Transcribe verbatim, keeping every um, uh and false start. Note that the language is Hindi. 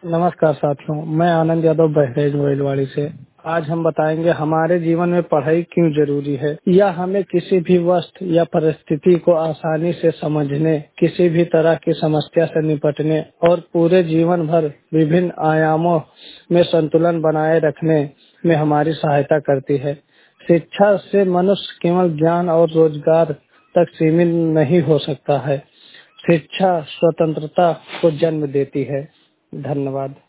नमस्कार साथियों, मैं आनंद यादव बहरेज मोइलवाड़ी से। आज हम बताएंगे हमारे जीवन में पढ़ाई क्यों जरूरी है। यह हमें किसी भी वस्तु या परिस्थिति को आसानी से समझने, किसी भी तरह की समस्या से निपटने और पूरे जीवन भर विभिन्न आयामों में संतुलन बनाए रखने में हमारी सहायता करती है। शिक्षा से मनुष्य केवल ज्ञान और रोजगार तक सीमित नहीं हो सकता है। शिक्षा स्वतंत्रता को जन्म देती है। धन्यवाद।